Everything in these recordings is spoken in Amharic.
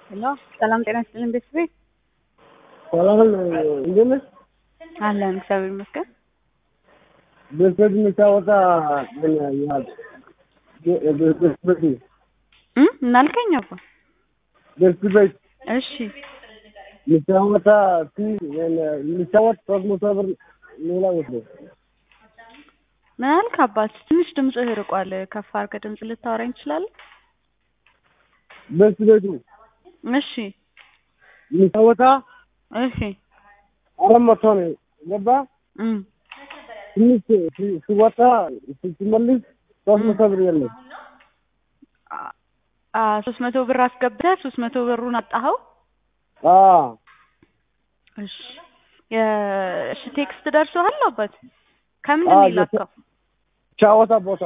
ሄሎ ሰላም ጤና ይስጥልኝ ቤተሰቤ። ሰላም እንዴት ነሽ? አለን እግዚአብሔር ይመስገን። ቤተሰብ የሚታወጣ ምን ያህል ቤተሰብ እናልከኝ አባ ቤተሰብ እሺ የሚታወጣ የሚታወጥ 300 ብር ሌላ ወስዶ ምን አልክ አባት? ትንሽ ድምፅህ ርቋል። ከፍ አድርገህ ድምፅ ልታወራኝ ትችላለህ? ቤተሰብ እሺ የሚታወጣ እሺ 400 ነው ገባ ትንሽ ሲወጣ ስትመልስ 300 ብር የለም። 300 ብር አስገብተህ 300 ብሩን አጣኸው? እሺ እሺ ቴክስት ደርሶሃል አባት? ከምንድን ነው የላከው? ቻወታ ቦታ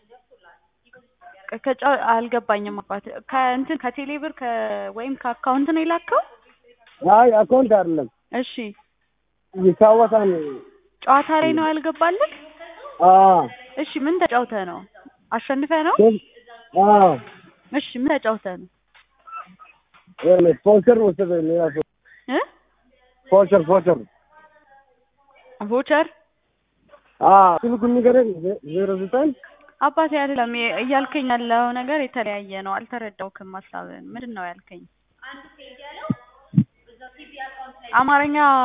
አልገባኝም አባት። ከእንትን ከቴሌ ብር ወይም ከአካውንት ነው የላከው? አይ አካውንት አይደለም። እሺ ይታወታ ነው። ጨዋታ ላይ ነው ያልገባልህ? እሺ ምን ተጫውተህ ነው? አሸንፈህ ነው? እሺ ምን ተጫውተህ ነው? ፖቸር ወሰደ ሌላ ሰው ፖቸር ቮቸር ስልኩ ንገረኝ 09 አባቴ አይደለም እያልከኝ ያለው ነገር የተለያየ ነው። አልተረዳውክም ሀሳብህን። ምንድን ነው ያልከኝ? አማርኛ